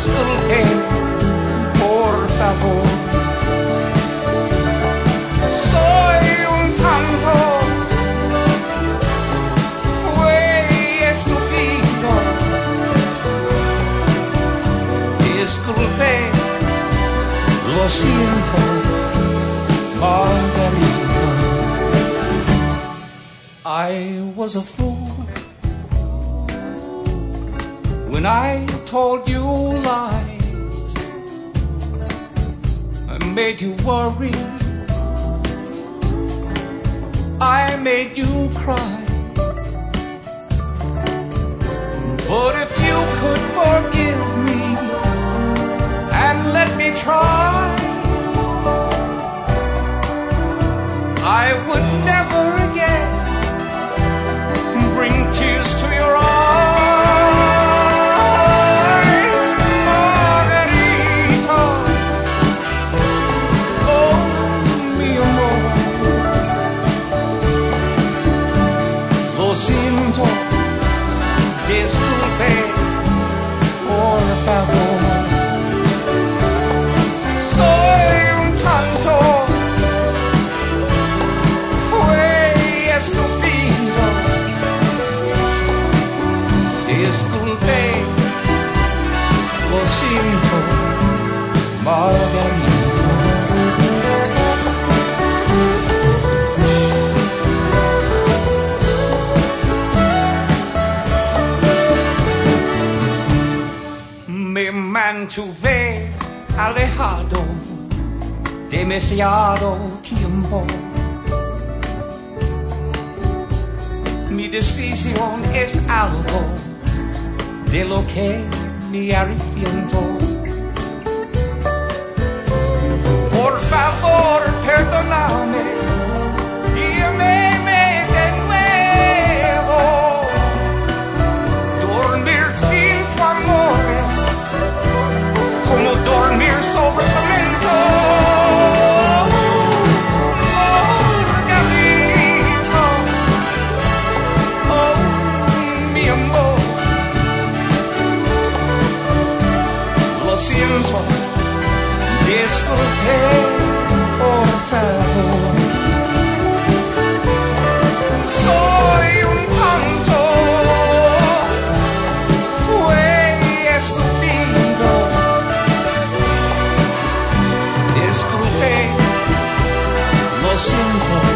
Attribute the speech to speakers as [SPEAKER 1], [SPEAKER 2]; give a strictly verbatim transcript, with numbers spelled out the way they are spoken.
[SPEAKER 1] disculpe, por favor. Soy un tonto, fue estúpido. Disculpe, lo siento, Margarita. I was a fool when I told you lies. I made you worry, I made you cry. But if you could forgive me and let me try, I would never again bring tears to your eyes, Margarita. Oh, mi amor, lo siento, disculpe, por favor. Soy un tonto, fue estúpido. Disculpe, lo siento, Margarita. Me mantuve alejado demasiado tiempo. Mi decisión es algo de lo que me arrepiento. Por favor, perdóname y ameme de nuevo. Dormir sin tu amor es como dormir sobre cemento. Margarita, oh, mi amor, lo siento, disculpe, por favor. Soy un tonto, fue estúpido. Disculpe, lo siento,